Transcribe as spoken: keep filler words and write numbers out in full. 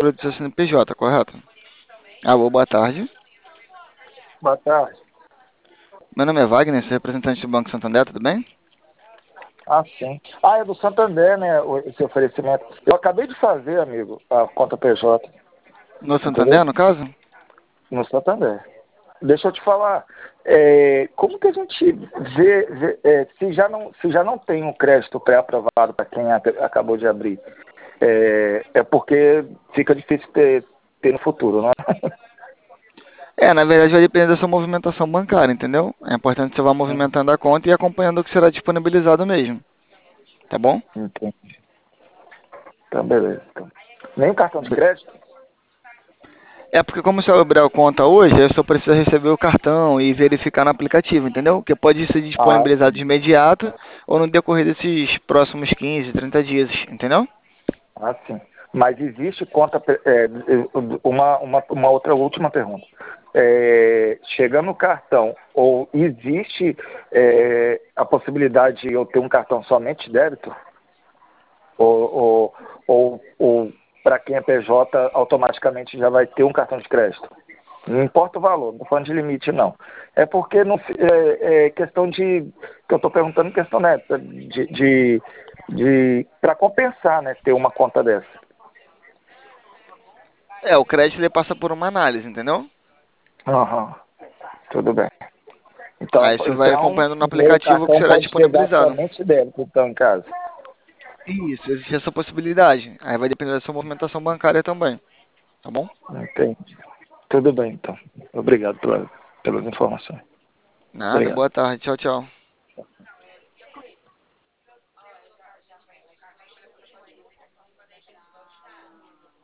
do seu C N P J, correto? Alô, boa tarde. Boa tarde. Meu nome é Wagner, sou representante do Banco Santander, tudo bem? Ah, sim. Ah, é do Santander, né? o- Esse oferecimento. Eu acabei de fazer, amigo, a conta P J, No Santander, entendeu? no caso? No Santander. Deixa eu te falar, é, como que a gente vê, vê, é, se, já não, se já não tem um crédito pré-aprovado para quem a- acabou de abrir, é, é porque fica difícil ter, ter no futuro, né? É, na verdade vai depender da sua movimentação bancária, entendeu? É importante que você vá Hum, movimentando a conta e acompanhando o que será disponibilizado mesmo, tá bom? Entendi. Então, beleza. Então. Nem o cartão de crédito? É porque como você vai abrir a conta hoje, aí você precisa receber o cartão e verificar no aplicativo, entendeu? Porque pode ser Ah, disponibilizado sim. de imediato ou no decorrer desses próximos quinze, trinta dias, entendeu? Ah, sim. Mas existe conta. É, uma, uma, uma outra última pergunta. É, chegando no cartão, ou existe é, a possibilidade de eu ter um cartão somente de débito? Ou, ou, ou, ou para quem é P J, automaticamente já vai ter um cartão de crédito? Não importa o valor, não estou falando de limite, não. É porque não, é, é questão de. Que eu estou perguntando questão né, de, de, de para compensar, né, ter uma conta dessa. É, o crédito ele passa por uma análise, entendeu? Aham, tudo bem. Então, Aí você vai então, acompanhando no meu aplicativo o que cartão será pode chegar disponibilizado. somente débito, então, em casa. Isso, existe essa possibilidade. Aí vai depender da sua movimentação bancária também, tá bom? Entendi. Tudo bem, então. Obrigado pela, pelas informações. Nada, Obrigado. boa tarde, tchau, tchau.